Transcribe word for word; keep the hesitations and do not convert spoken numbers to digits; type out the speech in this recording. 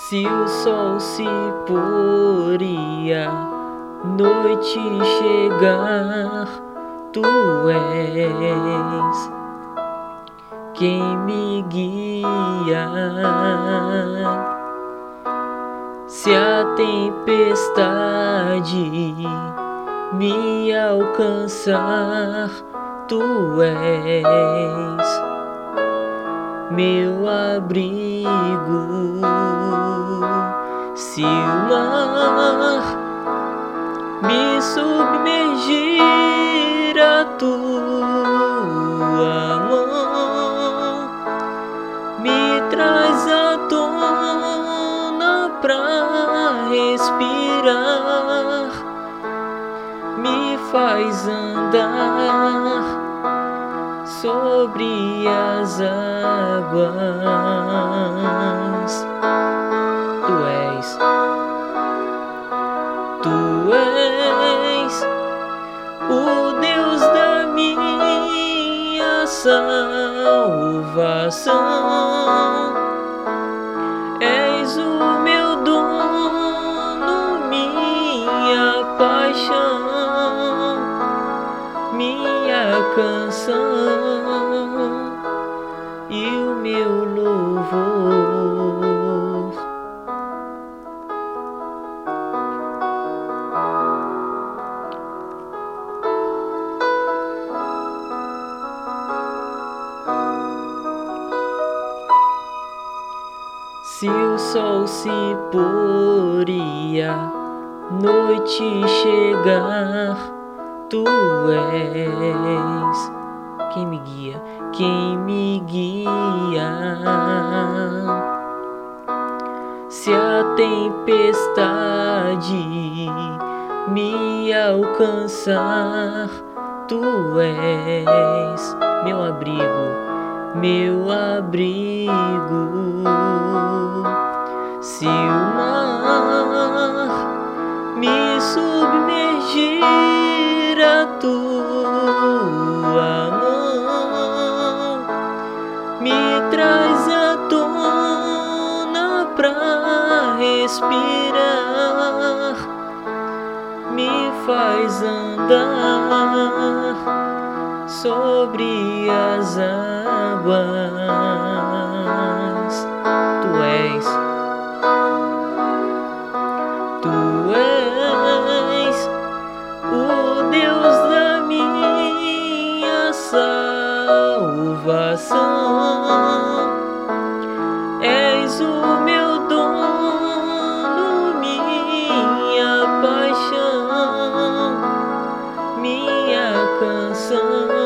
Se o sol se pôr e a noite chegar, tu és quem me guia. Se a tempestade me alcançar, tu és meu abrigo. Se o mar me submergir, a tua mão me traz à tona pra respirar, me faz andar sobre as águas. Tu és, Tu és o Deus da minha salvação. És o meu dono, minha paixão, minha canção e o meu louvor. Se o sol se pôr e a noite chegar, tu és quem me guia, quem me guia. Se a tempestade me alcançar, tu és meu abrigo, meu abrigo. Se o mar me submergir, a tua mão me traz à tona pra respirar, me faz andar sobre as águas. Tu és, Tu és o Deus da minha salvação. És o meu dono, minha paixão, minha canção